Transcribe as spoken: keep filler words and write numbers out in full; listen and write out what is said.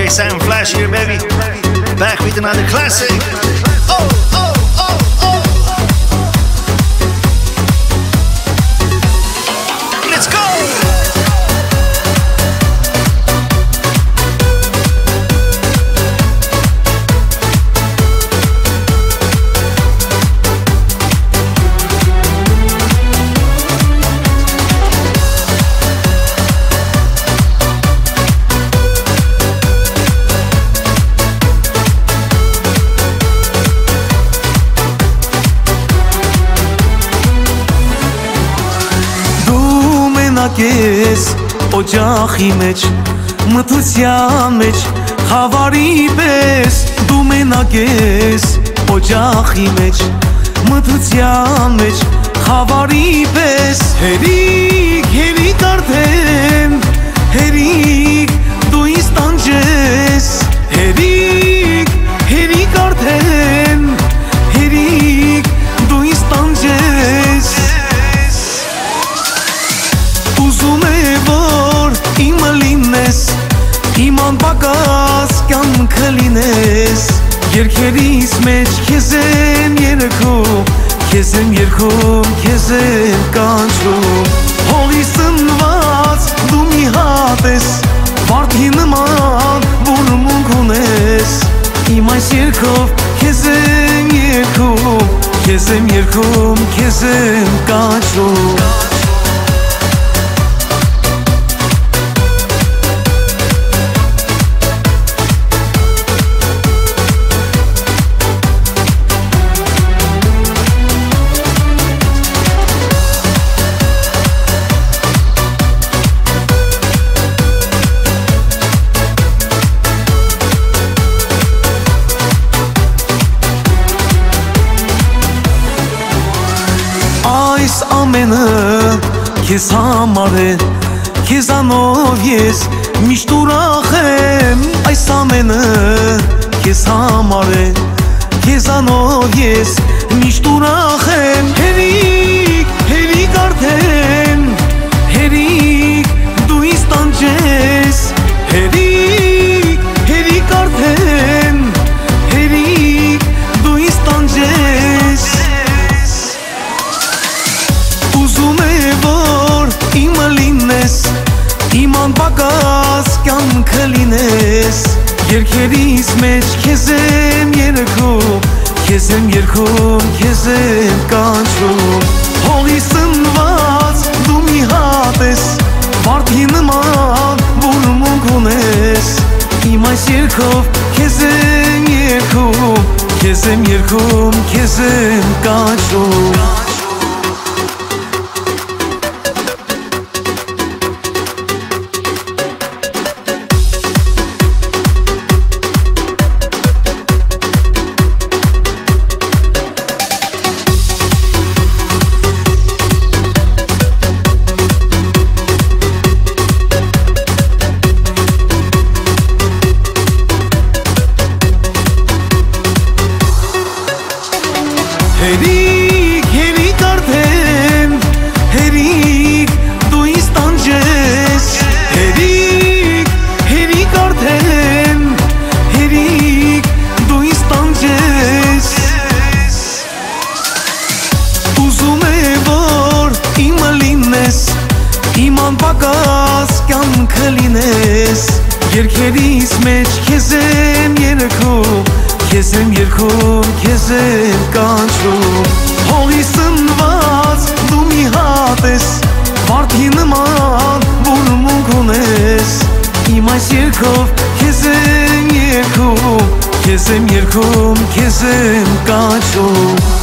J Sam Flash here, baby. Back with another classic. Oh, oh, oh, oh. Let's go. Ես օջախի մեջ, մթության մեջ, խավարի պես դու մենակ ես օջախի մեջ, մթության մեջ, խավարի պես հերիք, հերիք արդեն, հերիք դու ինձ տանջես, հերիք, հերիք արդեն, հերիք դու ինձ տանջես Ուզում է որ իմը լինես, իմ անպակաս կյանքը լինես Երգերիս մեջ քեզ եմ երգում, քեզ եմ երգում, քեզ եմ կանչում Հողի սնված դու մի հատ ես, վարդի նման որմունք ունես Իմ այս երգով քեզ եմ երգում, քեզ եմ երգում, քեզ եմ կանչում Այս ամենը քեզ համար է, քեզանով ես միշտ ուրախ եմ Այս ամենը քեզ համար է, քեզանով ես միշտ ուրախ եմ Հերիք, հերիք արդեն, հերիք դու ինձ տանջես Հերիք, հերիք արդեն, հերիք դու ինձ տանջես Ուզում է որ իմը լինես, իմ անպակաս կյանքը լինես Երգերիս մեջ քեզ եմ երգում, քեզ եմ երգում, քեզ եմ կանչում Հողի սնված դու մի հատ ես, վարդի նման որմունք ունես Իմ այս երգով քեզ եմ երգում, քեզ եմ երգում, քեզ եմ կանչում Հերիք, հերիք արդեն, հերիք դու ինձ տանջես Հերիք, հերիք արդեն, հերիք դու ինձ տանջես Ուզում է որ իմը լինես, իմ անպակաս կյանքը լինես Երգերիս մեջ քեզ եմ երգում Քեզ եմ երգում, քեզ եմ կանչում Հողի սնված դու մի հատ ես, վարդի նման որմունք ունես Իմ այս երգով քեզ եմ երգում, քեզ եմ երգում, քեզ եմ կանչում